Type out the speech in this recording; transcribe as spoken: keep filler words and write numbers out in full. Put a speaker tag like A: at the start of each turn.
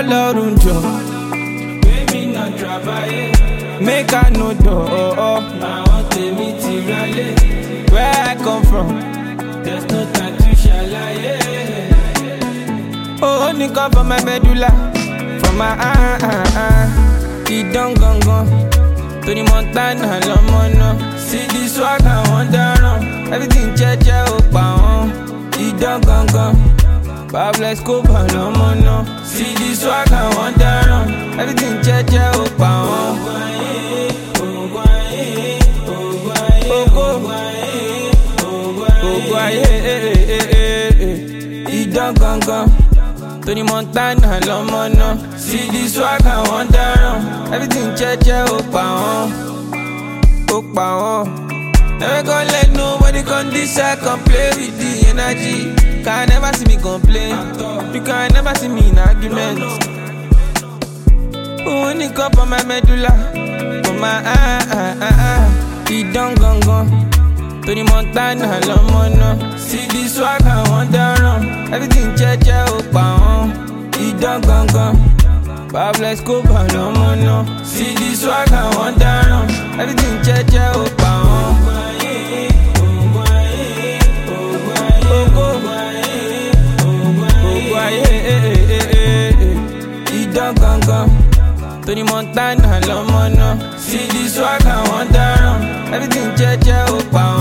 A: Ọlọ́run jọ.
B: Baby not trabaye.
A: Make I know door.
B: Àwọn tèmi ti ralé.
A: Where I come from.
B: There's no time to ṣàlàyé.
A: Oh, only come for my medulla. From my ah ah ah. Ìdán gangan. Tony Montana lọ́mọ náà. See this swag I want dáràn. Everything jẹ́jẹ́ ó pa wọ́n. Ìdán gangan. Pablo Escobar lọ́mọ náà. See this swag I want dáràn. Everything jẹ́jẹ́ ó pa wọ́n. Ogo ayé, ìdán gangan. Tony Montana lọ́mọ náà. See this swag I want dáràn. Everything jẹ́jẹ́ ó pa wọ́n. Ó pa wọ́n. Never gonna let nobody come this side come play with the energy. Can never see me complain. You can never see me in argument. Only come for my medulla. For my ah ah ah ah. Ìdán gangan. Tony Montana lọ́mọ náà. See this swag I want dáràn. Everything jẹ́jẹ́ ó pa wọ́n. Ìdán gangan. Pablo Escobar lọ́mọ náà. See this swag I want dáràn. Everything jẹ́jẹ́ ó pa wọ́n. Ogo ayé, ìdán gangan. Tony Montana lọ́mọ náà. See this swag I want dáràn. Everything jẹ́jẹ́ ó pa wọ́n.